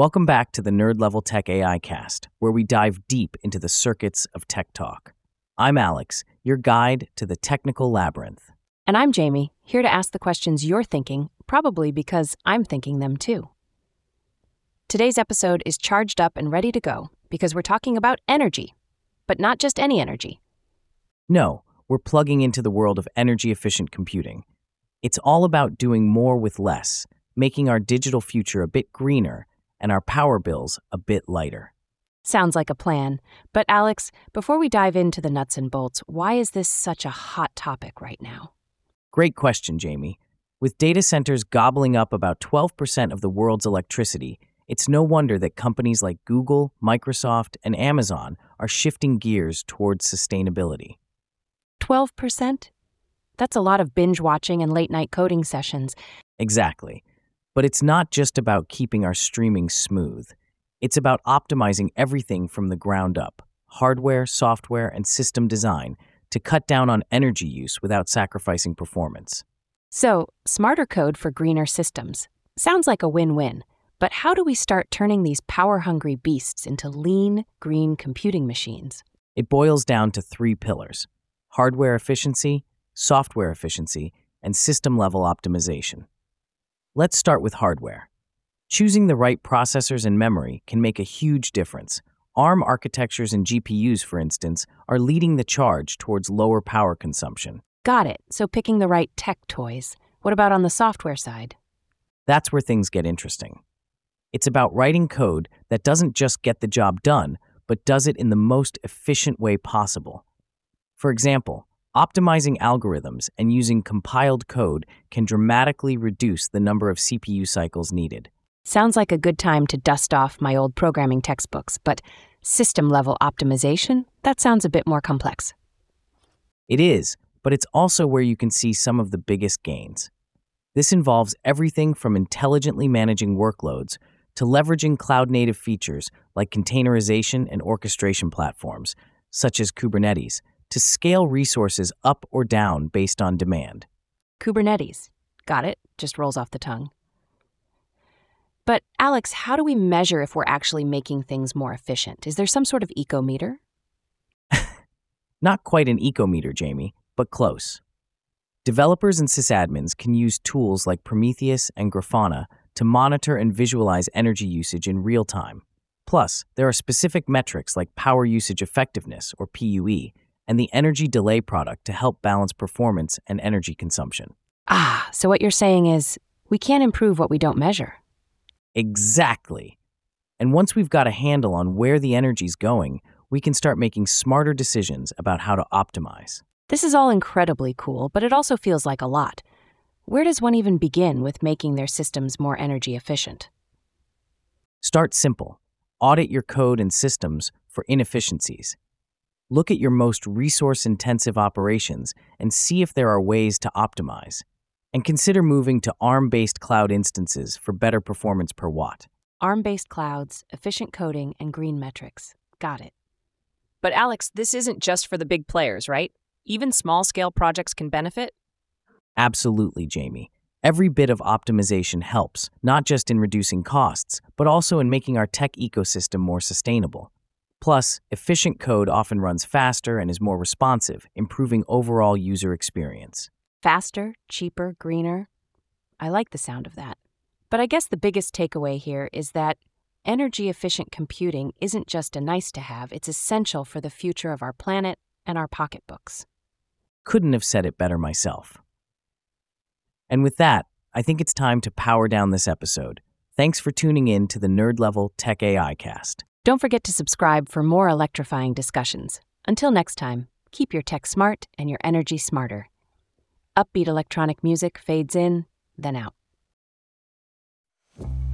Welcome back to the Nerd Level Tech AI Cast, where we dive deep into the circuits of tech talk. I'm Alex, your guide to the technical labyrinth. And I'm Jamie, here to ask the questions you're thinking, probably because I'm thinking them too. Today's episode is charged up and ready to go because we're talking about energy, but not just any energy. No, we're plugging into the world of energy-efficient computing. It's all about doing more with less, making our digital future a bit greener and our power bills a bit lighter. Sounds like a plan. But Alex, before we dive into the nuts and bolts, why is this such a hot topic right now? Great question, Jamie. With data centers gobbling up about 12% of the world's electricity, it's no wonder that companies like Google, Microsoft, and Amazon are shifting gears towards sustainability. 12%? That's a lot of binge watching and late-night coding sessions. Exactly. But it's not just about keeping our streaming smooth. It's about optimizing everything from the ground up, hardware, software, and system design, to cut down on energy use without sacrificing performance. So, smarter code for greener systems. Sounds like a win-win. But how do we start turning these power-hungry beasts into lean, green computing machines? It boils down to three pillars: hardware efficiency, software efficiency, and system-level optimization. Let's start with hardware. Choosing the right processors and memory can make a huge difference. ARM architectures and GPUs, for instance, are leading the charge towards lower power consumption. Got it. So picking the right tech toys. What about on the software side? That's where things get interesting. It's about writing code that doesn't just get the job done, but does it in the most efficient way possible. For example, optimizing algorithms and using compiled code can dramatically reduce the number of CPU cycles needed. Sounds like a good time to dust off my old programming textbooks, but system-level optimization? That sounds a bit more complex. It is, but it's also where you can see some of the biggest gains. This involves everything from intelligently managing workloads to leveraging cloud-native features like containerization and orchestration platforms, such as Kubernetes, to scale resources up or down based on demand. Kubernetes. Got it. Just rolls off the tongue. But Alex, how do we measure if we're actually making things more efficient? Is there some sort of ecometer? Not quite an ecometer, Jamie, but close. Developers and sysadmins can use tools like Prometheus and Grafana to monitor and visualize energy usage in real time. Plus, there are specific metrics like power usage effectiveness, or PUE, and the energy delay product to help balance performance and energy consumption. So what you're saying is we can't improve what we don't measure. Exactly. And once we've got a handle on where the energy's going, we can start making smarter decisions about how to optimize. This is all incredibly cool, but it also feels like a lot. Where does one even begin with making their systems more energy efficient? Start simple. Audit your code and systems for inefficiencies. Look at your most resource-intensive operations and see if there are ways to optimize. And consider moving to ARM-based cloud instances for better performance per watt. ARM-based clouds, efficient coding, and green metrics. Got it. But Alex, this isn't just for the big players, right? Even small-scale projects can benefit? Absolutely, Jamie. Every bit of optimization helps, not just in reducing costs, but also in making our tech ecosystem more sustainable. Plus, efficient code often runs faster and is more responsive, improving overall user experience. Faster, cheaper, greener. I like the sound of that. But I guess the biggest takeaway here is that energy-efficient computing isn't just a nice-to-have, it's essential for the future of our planet and our pocketbooks. Couldn't have said it better myself. And with that, I think it's time to power down this episode. Thanks for tuning in to the Nerd Level Tech AI Cast. Don't forget to subscribe for more electrifying discussions. Until next time, keep your tech smart and your energy smarter. Upbeat electronic music fades in, then out.